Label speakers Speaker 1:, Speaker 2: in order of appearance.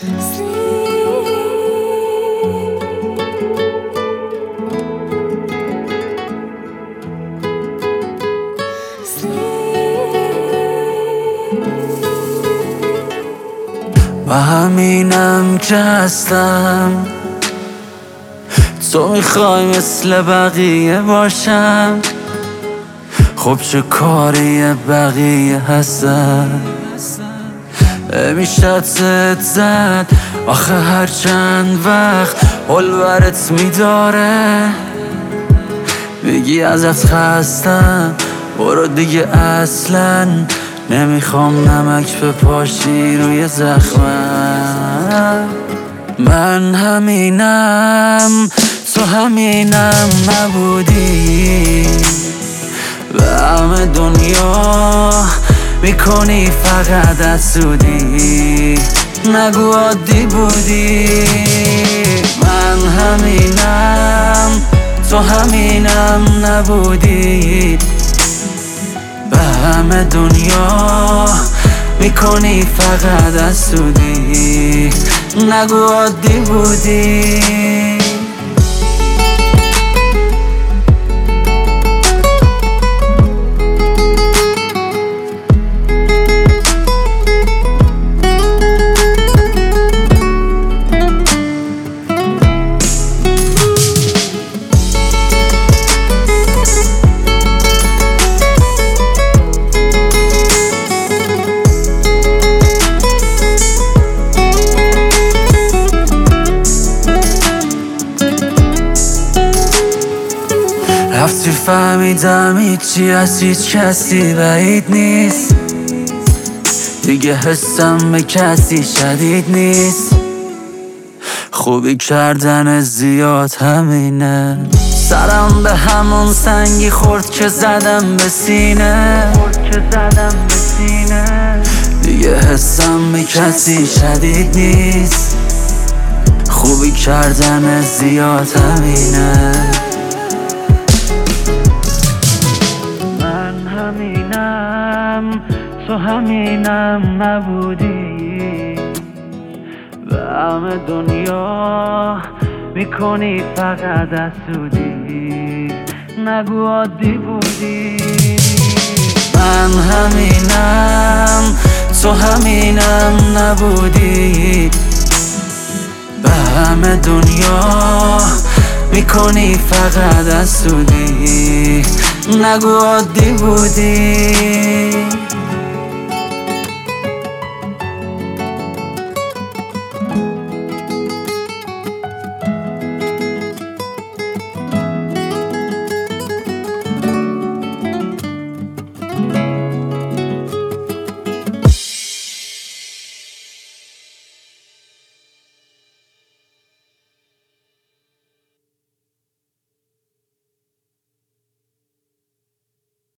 Speaker 1: و همینم که هستم. تو میخوای مثل بقیه باشم، خب چه کاری بقیه هستن؟ میشه ست زد آخه هر چند وقت حال برت میداره، میگی ازت خستم برو دیگه، اصلا نمیخوام نمک بپاشی روی زخمم. من همینم، تو همینم نبودی، به همه دنیا میکنی فقط حسودی، نگو عادی بودی. من همینم، تو همینم نبودی، به همه دنیا میکنی فقط حسودی، نگو عادی بودی. رفتی فهمیدم هیچی از هیچ کسی بعید نیست، دیگه حسم به کسی شدید نیست، خوبی کردن زیاد همینه، سرم به همون سنگی خورد که زدم به سینه، دیگه حسم به کسی شدید نیست، خوبی کردن زیاد همینه. همینم، تو همینم نبودی، به همه دنیا میکنی فقط حسودی، نگو عادی بودی. من همینم، تو همینم نبودی، به همه دنیا میکنی فقط حسودی، نگو عادی بودی.